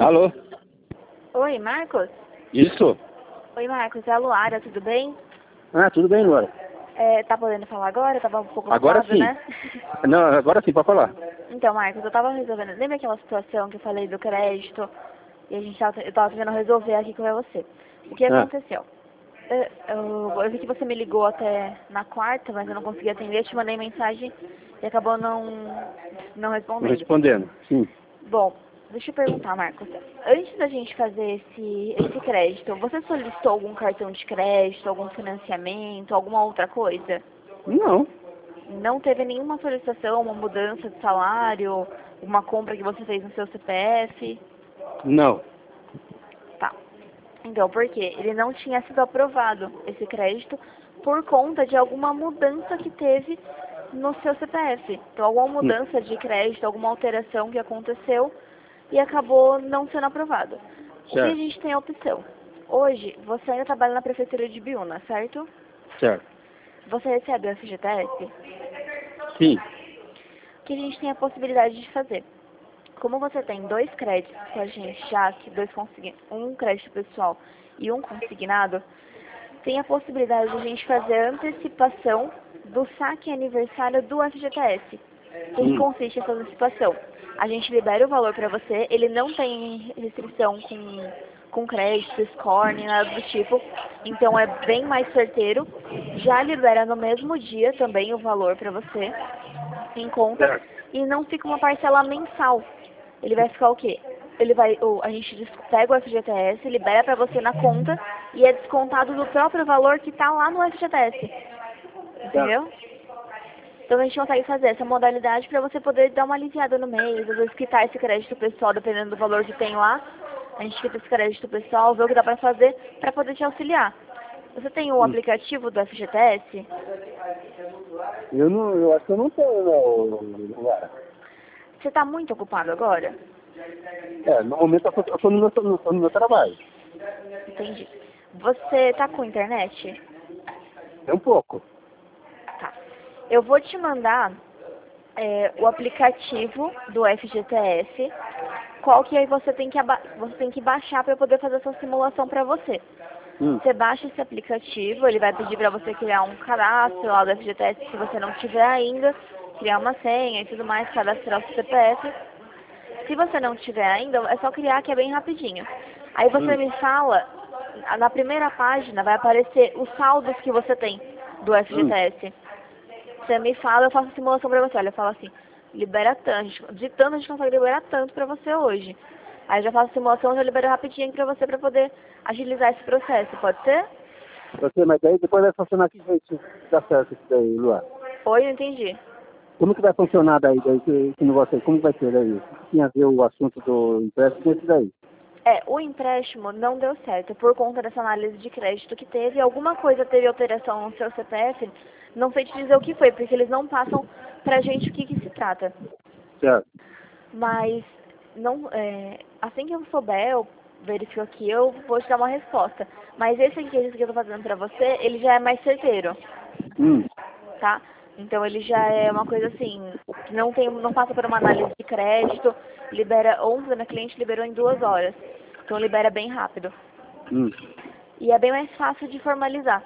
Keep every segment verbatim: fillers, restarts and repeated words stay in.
Alô? Oi, Marcos? Isso? Oi, Marcos, é a Luara, tudo bem? Ah, tudo bem, Luara. É, tá podendo falar agora? Tava um pouco Agora ocupado, sim. né? Não, agora sim, pode falar. Então, Marcos, eu tava resolvendo... Lembra aquela situação que eu falei do crédito? E a gente tava, eu tava tentando resolver aqui com você. O que Ah, aconteceu? Eu, eu, eu vi que você me ligou até na quarta, mas eu não consegui atender. Eu te mandei mensagem e acabou não, não tô respondendo. respondendo. Sim. Bom, deixa eu perguntar, Marcos. Antes da gente fazer esse, esse crédito, você solicitou algum cartão de crédito, algum financiamento, alguma outra coisa? Não. Não teve nenhuma solicitação, uma mudança de salário, uma compra que você fez no seu C P F? Não. Tá. Então, por quê? Ele não tinha sido aprovado, esse crédito, por conta de alguma mudança que teve no seu C P F. Então, alguma Hum, mudança de crédito, alguma alteração que aconteceu e acabou não sendo aprovado. O que a Certo. gente tem a opção? Hoje, você ainda trabalha na Prefeitura de Biúna, certo? Certo. Você recebe o F G T S? Sim. O que a gente tem a possibilidade de fazer? Como você tem dois créditos com a gente já, que dois consign... um crédito pessoal e um consignado, tem a possibilidade de a gente fazer a antecipação do saque aniversário do F G T S. O que que Hum, consiste essa antecipação? A gente libera o valor para você, ele não tem restrição com, com crédito, score, nem nada do tipo, então é bem mais certeiro. Já libera no mesmo dia também o valor para você, em conta, certo. e não fica uma parcela mensal. Ele vai ficar o quê? Ele vai, o, a gente des- pega o F G T S, libera para você na conta e é descontado do próprio valor que está lá no F G T S. Certo. Entendeu? Então a gente consegue fazer essa modalidade para você poder dar uma aliviada no mês, às vezes quitar esse crédito pessoal, dependendo do valor que tem lá. A gente quita esse crédito pessoal, vê o que dá para fazer para poder te auxiliar. Você tem o Hum. aplicativo do F G T S? Eu não, eu acho que eu não tenho, não, Luara. Você está muito ocupado agora? É, no momento eu tô, eu tô no, meu, no, tô no meu trabalho. Entendi. Você tá com internet? É um pouco. Tá. Eu vou te mandar é, o aplicativo do F G T S, qual que aí você tem que, aba- você tem que baixar para poder fazer essa simulação para você. Hum. Você baixa esse aplicativo, ele vai pedir para você criar um cadastro lá do F G T S se você não tiver ainda, criar uma senha e tudo mais, cadastrar o C P F. Se você não tiver ainda, é só criar que é bem rapidinho. Aí você Hum. me fala, na primeira página vai aparecer os saldos que você tem do Hum. F G T S. Você me fala, eu faço a simulação pra você. Olha, eu falo assim, libera tanto, de tanto a gente consegue liberar tanto pra você hoje. Aí eu já faço a simulação, já libero rapidinho pra você pra poder agilizar esse processo, pode ser? Você, mas daí depois vai funcionar que jeito dá certo isso daí, Luara. Oi, eu entendi. Como que vai funcionar daí, daí que, esse negócio aí? Como vai ser daí? O que tinha a ver o assunto do empréstimo com esse daí? É, o empréstimo não deu certo por conta dessa análise de crédito que teve. Alguma coisa teve alteração no seu C P F, não sei te dizer o que foi, porque eles não passam pra gente o que, que se trata. Certo. Mas não, é, assim que eu souber, eu verifico aqui, eu vou te dar uma resposta. Mas esse aqui esse que eu tô fazendo pra você, ele já é mais certeiro, Hum. tá? Então ele já é uma coisa assim, que não tem, não passa por uma análise de crédito, libera, ontem a cliente liberou em duas horas. Então libera bem rápido. Hum. E é bem mais fácil de formalizar.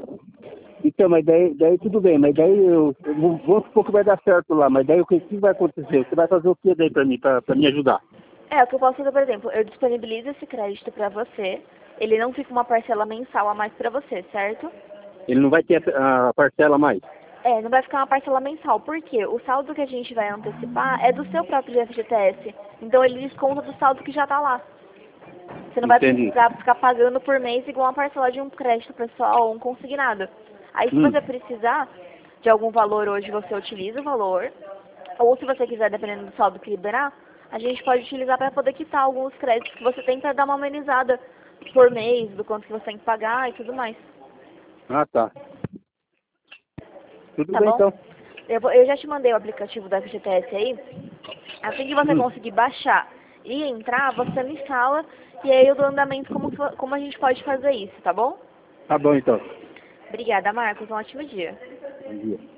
Então, mas daí, daí tudo bem, mas daí eu, eu vou vou supor que vai dar certo lá, mas daí o que, que vai acontecer? Você vai fazer o que daí pra mim, pra, pra me ajudar? É, o que eu posso fazer, por exemplo, eu disponibilizo esse crédito pra você, ele não fica uma parcela mensal a mais pra você, certo? Ele não vai ter a, a parcela mais? É, não vai ficar uma parcela mensal, porque o saldo que a gente vai antecipar é do seu próprio F G T S. Então ele desconta do saldo que já tá lá. Você não vai Entendi. precisar ficar pagando por mês igual uma parcela de um crédito pessoal ou um consignado. Aí se Hum. você precisar de algum valor hoje, você utiliza o valor. Ou se você quiser, dependendo do saldo que liberar, a gente pode utilizar para poder quitar alguns créditos que você tem para dar uma amenizada por mês, do quanto que você tem que pagar e tudo mais. Ah, tá. Tudo Tá bem, bom? então. Eu, vou- eu já te mandei o aplicativo da F G T S aí. Assim que você Hum. conseguir baixar e entrar, você me fala e aí eu dou andamento como, que- como a gente pode fazer isso, tá bom? Tá bom, então. Obrigada, Marcos. Um ótimo dia. Bom dia.